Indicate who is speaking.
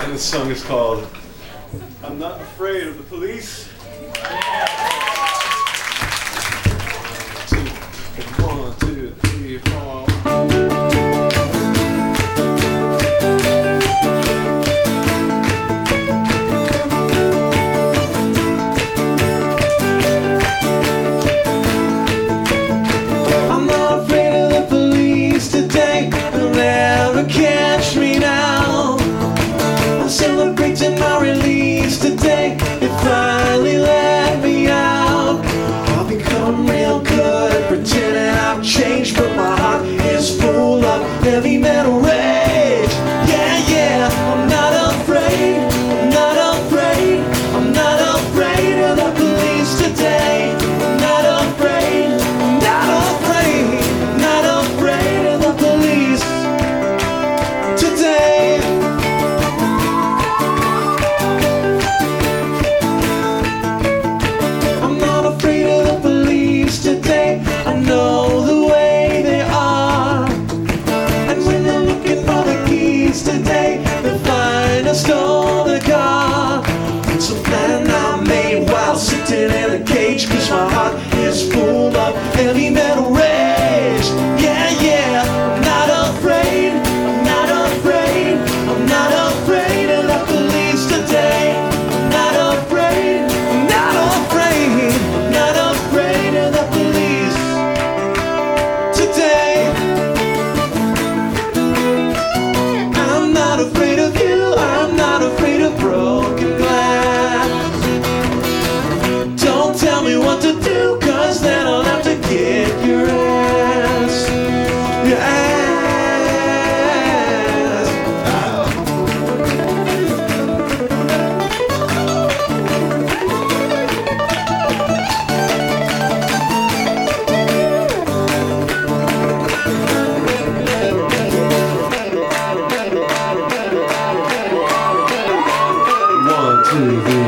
Speaker 1: And this song is called I'm Not Afraid of the Police. One, two, three, four.
Speaker 2: I'm not afraid of the police today. They'll never catch me now. I'm celebrating my release today. They finally let me out. I've become real good at pretending I've changed, but my heart is full of heavy metal rage. Yeah, yeah, I'm not afraid. I'm not afraid. I'm not afraid of the police today. I'm not afraid. I'm not afraid. I'm not afraid of the police today. I'm not afraid of the police today. I know the way they are. And when they're looking for the keys today, they'll find I stole the car. It's a plan I made while sitting in a cage, 'cause my heart is full of heavy metal rage. Yeah, yeah, I'm not afraid. I'm not afraid. I'm not afraid of the police today. I'm not afraid. I'm not afraid. I'm not afraid of the police today. I'm not afraid of you. I'm not afraid of broken glass. Don't tell me what to do, 'cause then I'll have to kick your ass. Your ass.
Speaker 1: One, two, three.